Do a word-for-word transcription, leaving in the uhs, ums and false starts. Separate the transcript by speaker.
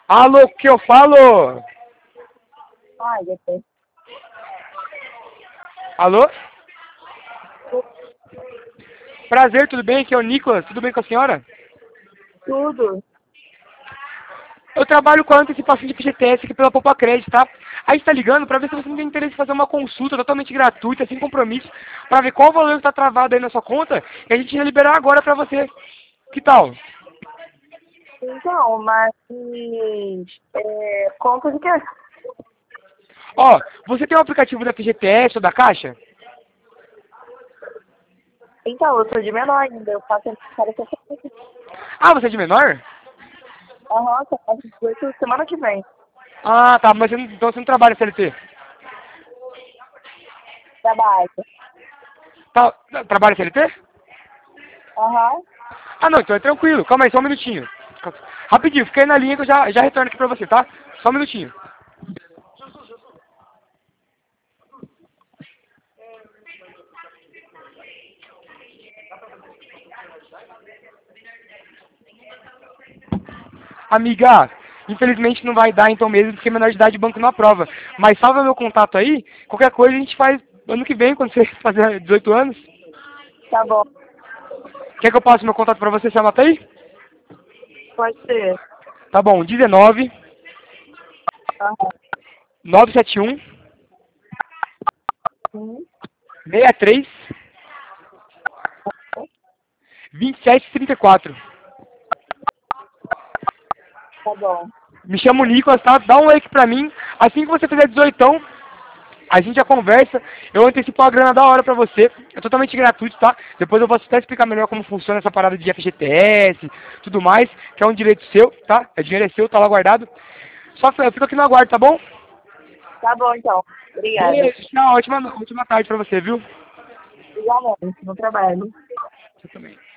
Speaker 1: Alô, que eu falo?
Speaker 2: Ai, depois.
Speaker 1: Alô? Prazer, tudo bem? Aqui é o Nicolas, tudo bem com a senhora?
Speaker 2: Tudo.
Speaker 1: Eu trabalho com a antecipação de F G T S aqui pela Poupa Crédito, tá? A gente tá ligando pra ver se você não tem interesse em fazer uma consulta totalmente gratuita, sem compromisso, pra ver qual valor está travado aí na sua conta e a gente ia liberar agora pra você. Que tal?
Speaker 2: Então, mas é, conta de quê?
Speaker 1: Ó, você tem o aplicativo da F G T S ou da Caixa?
Speaker 2: Então, eu sou de menor ainda, eu faço aniversário essa semana.
Speaker 1: Ah, você é de menor?
Speaker 2: Aham, só faço dezoito semana que vem.
Speaker 1: Ah, tá, mas você não, então você não trabalha C L T.
Speaker 2: Trabalho.
Speaker 1: Tá, trabalha C L T?
Speaker 2: Aham.
Speaker 1: Ah, não, então é tranquilo. Calma aí, só um minutinho. Rapidinho, fica aí na linha que eu já, já retorno aqui pra você, tá? Só um minutinho. Amiga, infelizmente não vai dar então mesmo, porque menor de idade o banco não aprova. Mas salva meu contato aí, qualquer coisa a gente faz ano que vem, quando você fazer dezoito anos.
Speaker 2: Tá bom.
Speaker 1: Quer que eu passe meu contato pra você, você anota aí?
Speaker 2: Pode ser.
Speaker 1: Tá bom, dezenove,
Speaker 2: Aham.
Speaker 1: novecentos e setenta e um,
Speaker 2: Sim.
Speaker 1: sessenta e três, vinte e sete trinta e quatro.
Speaker 2: Tá bom.
Speaker 1: Me chamo Nicolas, tá? Dá um like pra mim. Assim que você fizer dezoito, a gente já conversa, eu antecipo a grana da hora pra você, é totalmente gratuito, tá? Depois eu vou até explicar melhor como funciona essa parada de F G T S, tudo mais, que é um direito seu, tá? É dinheiro é seu, tá lá guardado. Só eu fico aqui no aguardo, tá bom?
Speaker 2: Tá bom, então. Obrigada.
Speaker 1: Beijo, tchau, ótima, ótima tarde pra você, viu?
Speaker 2: Igualmente, no trabalho.
Speaker 1: Você também.